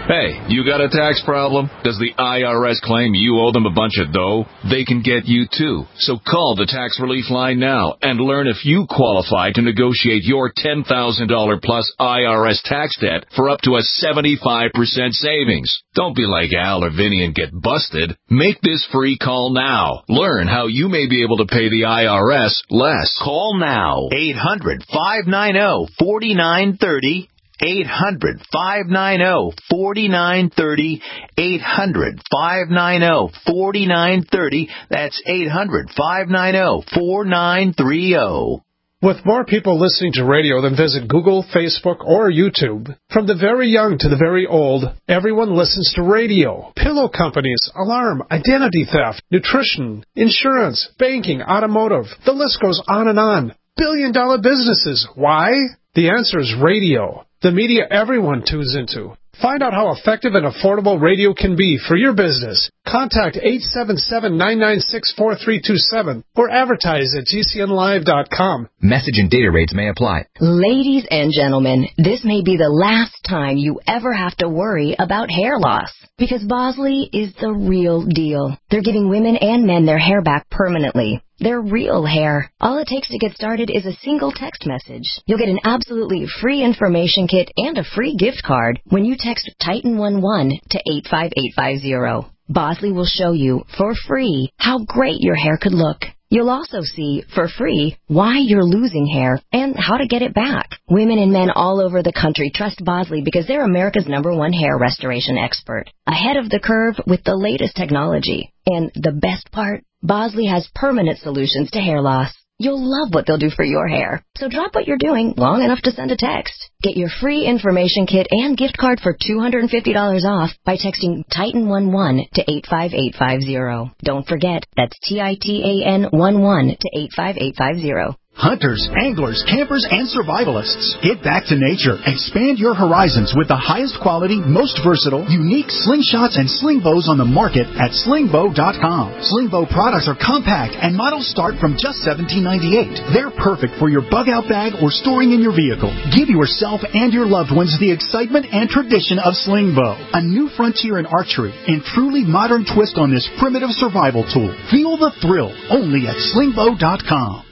Hey, you got a tax problem? Does the I R S claim you owe them a bunch of dough? They can get you too. So call the Tax Relief Line now and learn if you qualify to negotiate your ten thousand dollars plus I R S tax debt for up to a seventy-five percent savings. Don't be like Al or Vinny and get busted. Make this free call now. Learn how you may be able to pay the I R S less. Call now. eight hundred, five nine zero, four nine three zero. eight hundred, five nine zero, four nine three zero. eight hundred, five nine zero, four nine three zero. That's eight hundred, five nine zero, four nine three zero. With more people listening to radio than visit Google, Facebook, or YouTube, from the very young to the very old, everyone listens to radio. Pillow companies, alarm, identity theft, nutrition, insurance, banking, automotive. The list goes on and on. Billion dollar businesses. Why? The answer is radio. The media everyone tunes into. Find out how effective and affordable radio can be for your business. Contact eight seven seven, nine nine six, four three two seven or advertise at G C N live dot com. Message and data rates may apply. Ladies and gentlemen, this may be the last time you ever have to worry about hair loss. Because Bosley is the real deal. They're giving women and men their hair back permanently. Their real hair. All it takes to get started is a single text message. You'll get an absolutely free information kit and a free gift card when you text Titan eleven to eight five eight five zero. Bosley will show you, for free, how great your hair could look. You'll also see, for free, why you're losing hair and how to get it back. Women and men all over the country trust Bosley because they're America's number one hair restoration expert. Ahead of the curve with the latest technology. And the best part, Bosley has permanent solutions to hair loss. You'll love what they'll do for your hair. So drop what you're doing long enough to send a text. Get your free information kit and gift card for two hundred fifty dollars off by texting Titan eleven to eight five eight five zero. Don't forget, that's T I T A N eleven to eight five eight five zero. Hunters, anglers, campers, and survivalists. Get back to nature. Expand your horizons with the highest quality, most versatile, unique slingshots and sling bows on the market at sling bow dot com. Sling bow products are compact and models start from just seventeen ninety-eight. They're perfect for your bug out bag or storing in your vehicle. Give yourself and your loved ones the excitement and tradition of sling bow. A new frontier in archery and truly modern twist on this primitive survival tool. Feel the thrill only at sling bow dot com.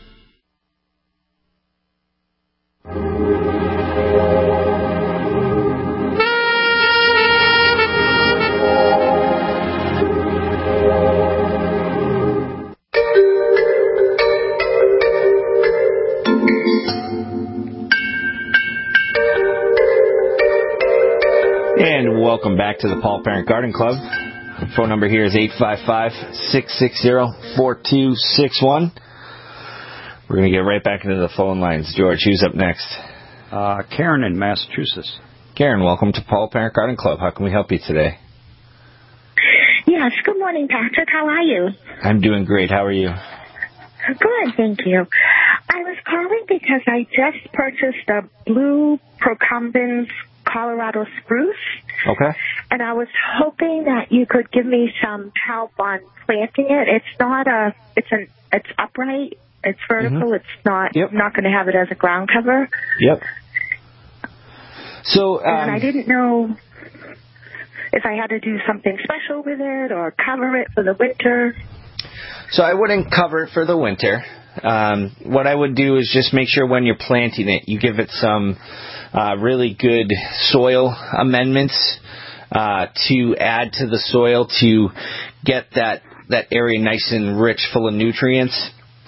And welcome back to the Paul Parent Garden Club. The phone number here is eight five five, six six zero, four two six one. We're going to get right back into the phone lines. George, who's up next? Uh, Karen in Massachusetts. Karen, welcome to Paul Parent Garden Club. How can we help you today? Yes, good morning, Patrick. How are you? I'm doing great. How are you? Good, thank you. I was calling because I just purchased a blue Procumbens Colorado spruce. Okay. And I was hoping that you could give me some help on planting it. It's not a, it's an, it's upright. It's vertical. Mm-hmm. It's not yep. not going to have it as a ground cover. Yep. So, um, and I didn't know if I had to do something special with it or cover it for the winter. So I wouldn't cover it for the winter. Um, what I would do is just make sure when you're planting it, you give it some uh, really good soil amendments uh, to add to the soil to get that, that area nice and rich, full of nutrients.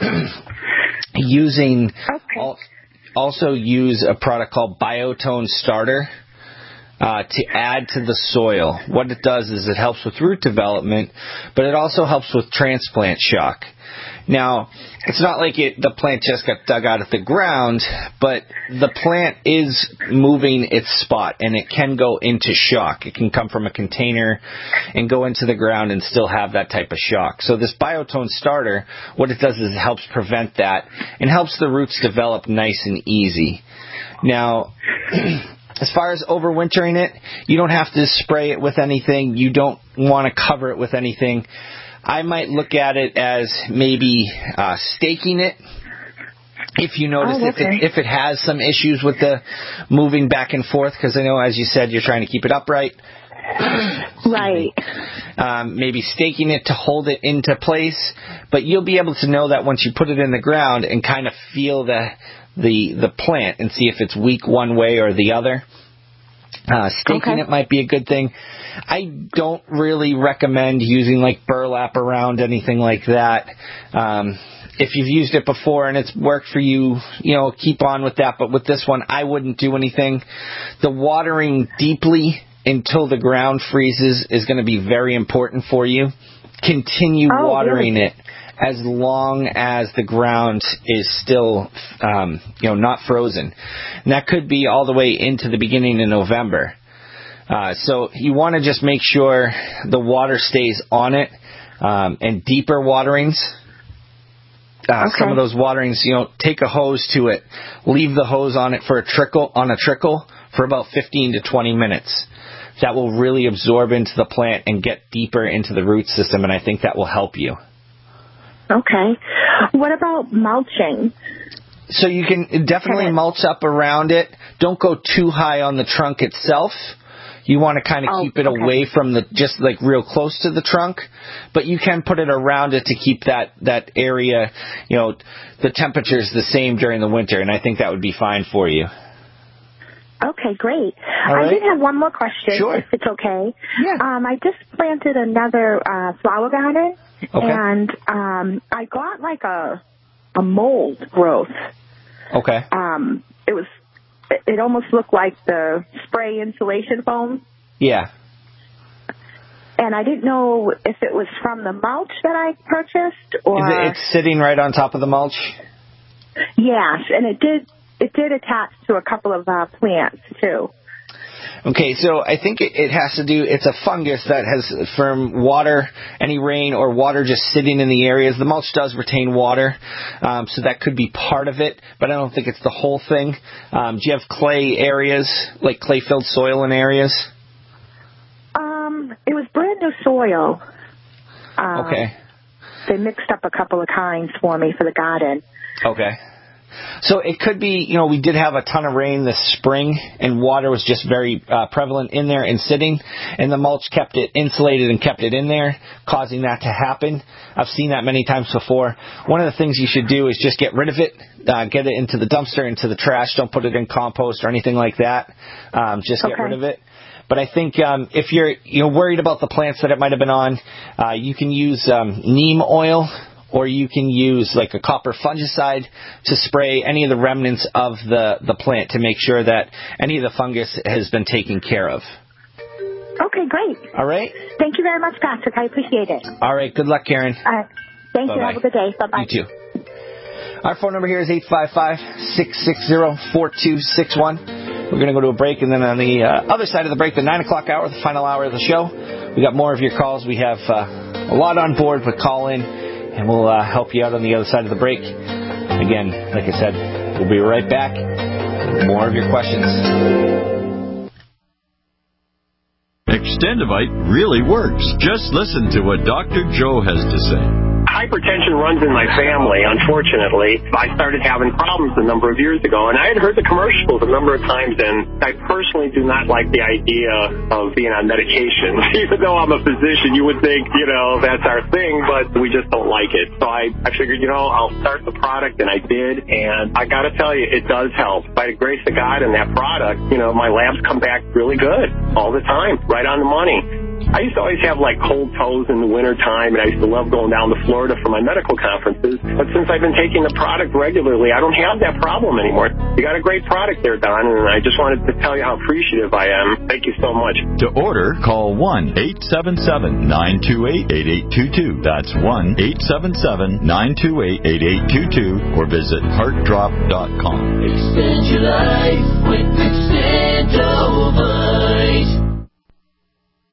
Using okay. al- also use a product called Biotone Starter uh, to add to the soil. What it does is it helps with root development, but it also helps with transplant shock. Now, it's not like it, the plant just got dug out of the ground, but the plant is moving its spot, and it can go into shock. It can come from a container and go into the ground and still have that type of shock. So this Biotone Starter, what it does is it helps prevent that and helps the roots develop nice and easy. Now, as far as overwintering it, you don't have to spray it with anything. You don't want to cover it with anything. I might look at it as maybe uh, staking it. If you notice oh, okay. if, it, if it has some issues with the moving back and forth, because I know, as you said, you're trying to keep it upright. Right. Um, maybe staking it to hold it into place, but you'll be able to know that once you put it in the ground and kind of feel the the the plant and see if it's weak one way or the other. Uh, staking Okay. it might be a good thing. I don't really recommend using like burlap around anything like that. Um, if you've used it before and it's worked for you, you know, keep on with that. But with this one, I wouldn't do anything. The watering deeply until the ground freezes is going to be very important for you. Continue Oh, watering really? it as long as the ground is still, um, you know, not frozen. And that could be all the way into the beginning of November. Uh, so you want to just make sure the water stays on it, um, and deeper waterings. Uh, Okay. Some of those waterings, you know, take a hose to it, leave the hose on it for a trickle, on a trickle for about fifteen to twenty minutes. That will really absorb into the plant and get deeper into the root system, and I think that will help you. Okay. What about mulching? So you can definitely mulch up around it. Don't go too high on the trunk itself. You want to kind of Oh, keep it okay. away from the, just like real close to the trunk, but you can put it around it to keep that, that area, you know, the temperature is the same during the winter, and I think that would be fine for you. Okay, great. All I right. did have one more question, Sure. if it's okay. Yeah. Um, I just planted another uh, flower garden, Okay. and um, I got like a a mold growth. Okay. Um, it was, it, it almost looked like the spray insulation foam, Yeah. and I didn't know if it was from the mulch that I purchased or. Is it, it's sitting right on top of the mulch? Yes, and it did. It did attach to a couple of uh, plants too. Okay, so I think it, it has to do, it's a fungus that has, from water, any rain or water just sitting in the areas. The mulch does retain water, um, so that could be part of it, but I don't think it's the whole thing. Um, do you have clay areas, like clay-filled soil in areas? Um, it was brand new soil. Um, Okay. They mixed up a couple of kinds for me for the garden. Okay. So it could be, you know, we did have a ton of rain this spring, and water was just very uh, prevalent in there and sitting, and the mulch kept it insulated and kept it in there, causing that to happen. I've seen that many times before. One of the things you should do is just get rid of it, uh, get it into the dumpster, into the trash. Don't put it in compost or anything like that. Um, just get Okay. rid of it. But I think um, if you're you know worried about the plants that it might have been on, uh, you can use um, neem oil, or you can use like a copper fungicide to spray any of the remnants of the, the plant to make sure that any of the fungus has been taken care of. Okay, great. All right? Thank you very much, Patrick. I appreciate it. All right. Good luck, Karen. Uh, thank Bye-bye. you. Have a good day. Bye-bye. You too. Our phone number here is eight five five, six six zero, four two six one. We're going to go to a break, and then on the uh, other side of the break, the nine o'clock hour, the final hour of the show, we got more of your calls. We have uh, a lot on board with call in, and we'll uh, help you out on the other side of the break. Again, like I said, we'll be right back. More of your questions. Extendivite really works. Just listen to what Doctor Joe has to say. Hypertension runs in my family, unfortunately. I started having problems a number of years ago, and I had heard the commercials a number of times, and I personally do not like the idea of being on medication. Even though I'm a physician, you would think, you know, that's our thing, but we just don't like it. So I, I figured, you know, I'll start the product, and I did, and I got to tell you, it does help. By the grace of God and that product, you know, my labs come back really good all the time, right on the money. I used to always have like cold toes in the winter time, and I used to love going down to Florida for my medical conferences. But since I've been taking the product regularly, I don't have that problem anymore. You got a great product there, Don, and I just wanted to tell you how appreciative I am. Thank you so much. To order, call one eight seven seven, nine two eight, eight eight two two. That's one eight seven seven, nine two eight, eight eight two two, or visit heart drop dot com. Extend your life with Extendovite.